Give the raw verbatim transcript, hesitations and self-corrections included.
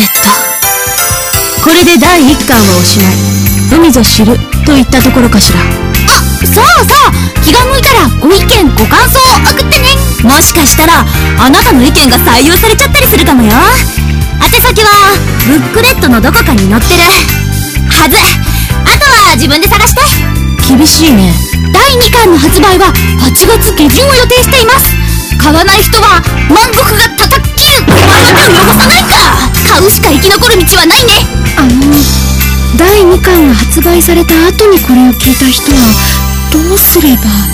った。これでだいいっかんはおしまい。海ぞ知るといったところかしら。 あ、そうそう、気が向いたらご意見ご感想を送ってね。もしかしたらあなたの意見が採用されちゃったりするかもよ。宛先はブックレットのどこかに載ってるはず。あとは自分で探して。 厳しいね。 だいにかんの発売ははちがつげじゅんを予定しています。買わない人は満足が叩き切る。残さないか。買うしか生き残る道はないね。 あのだいにかんが発売された後にこれを聞いた人はどうすれば。